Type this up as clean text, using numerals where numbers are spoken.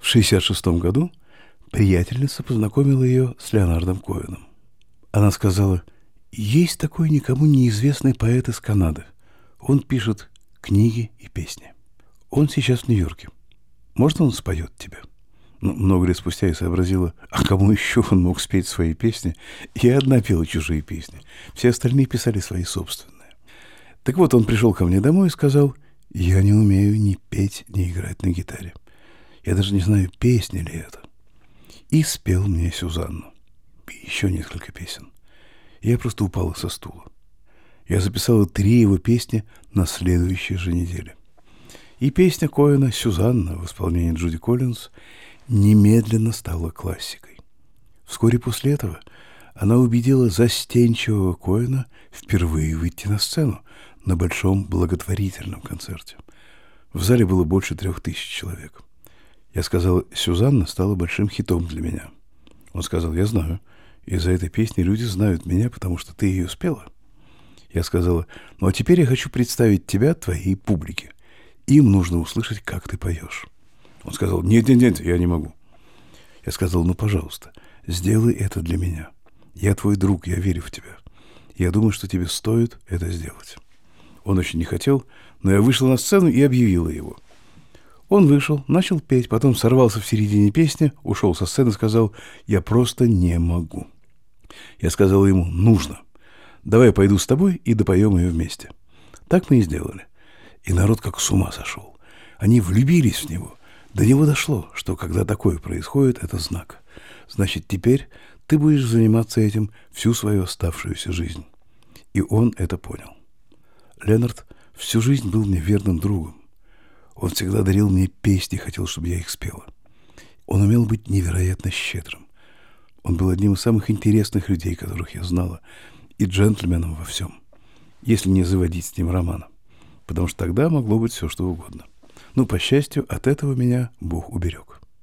В 1966 году приятельница познакомила ее с Леонардом Коэном. Она сказала: «Есть такой никому неизвестный поэт из Канады. Он пишет книги и песни. Он сейчас в Нью-Йорке. Можно он споет тебе?» Много лет спустя я сообразила, а кому еще он мог спеть свои песни? Я одна пела чужие песни. Все остальные писали свои собственные. Так вот, он пришел ко мне домой и сказал: «Я не умею ни петь, ни играть на гитаре. Я даже не знаю, песня ли это». И спел мне «Сюзанну». И еще несколько песен. Я просто упала со стула. Я записала 3 его песни на следующей же неделе. И песня Коэна «Сюзанна» в исполнении Джуди Коллинз немедленно стала классикой. Вскоре после этого она убедила застенчивого Коэна впервые выйти на сцену на большом благотворительном концерте. В зале было больше 3000 человек. Я сказал: «Сюзанна стала большим хитом для меня». Он сказал: «Я знаю. Из-за этой песни люди знают меня, потому что ты ее спела». Я сказала: «Ну а теперь я хочу представить тебя твоей публике. Им нужно услышать, как ты поешь». Он сказал: «Нет, я не могу». Я сказал: «Ну, пожалуйста, сделай это для меня. Я твой друг, я верю в тебя. Я думаю, что тебе стоит это сделать». Он очень не хотел, но я вышла на сцену и объявила его. Он вышел, начал петь, потом сорвался в середине песни, ушел со сцены и сказал: «Я просто не могу». Я сказал ему: «Нужно. Давай я пойду с тобой и допоем ее вместе». Так мы и сделали. И народ как с ума сошел. Они влюбились в него. До него дошло, что когда такое происходит, это знак. Значит, теперь ты будешь заниматься этим всю свою оставшуюся жизнь. И он это понял. Ленард всю жизнь был мне верным другом. Он всегда дарил мне песни, хотел, чтобы я их спела. Он умел быть невероятно щедрым. Он был одним из самых интересных людей, которых я знала, и джентльменом во всем, если не заводить с ним романа, потому что тогда могло быть все, что угодно. Но, по счастью, от этого меня Бог уберег.